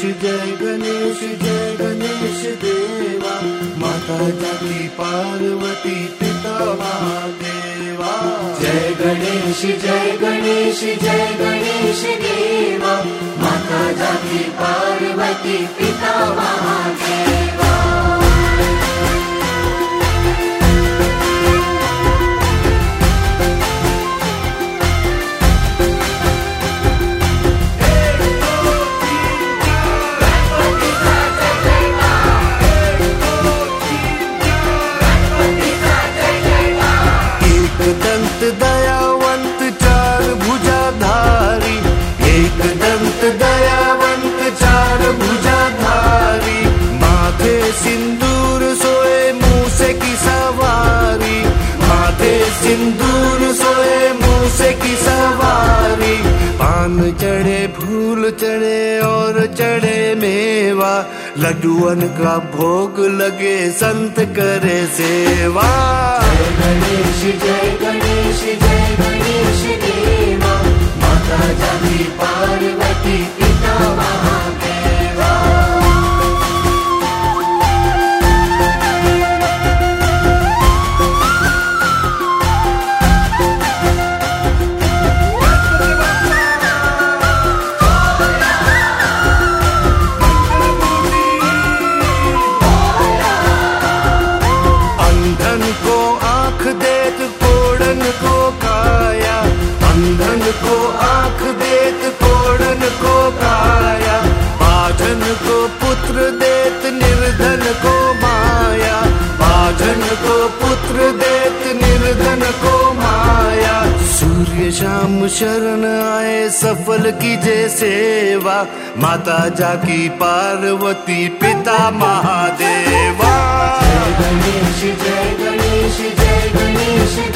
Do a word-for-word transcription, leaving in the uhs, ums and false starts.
जय गणेश जय गणेश देवा, माता जाकी पार्वती पिता महादेवा। जय गणेश जय गणेश जय गणेश देवा, माता जाकी पार्वती पिता महादेवा। दंत दयावंत चार भुजाधारी, एक दंत दयावंत चार भुजाधारी, माथे सिंदूर सोए मूसे की सवारी, माथे सिंदूर सोए मूसे की सवारी। पान चढ़े फूल चढ़े और चढ़े मेवा, लड्डुअन का भोग लगे संत करे सेवा। जय गणेश जय गणेश जय गणेश देवा, माता जाकी पार्वती पिता महादेवा। अंधन को आँख देत कोड़न को काया, अंधन को आँख देत कोड़न को काया, बाझन को पुत्र देत निर्धन को माया, बाझन को पुत्र देत निर्धन को माया। सूर्य शाम शरण आए सफल कीजे सेवा, माता जाकी पार्वती पिता महादेवा। जय गणेश जय गणेश जय गणेश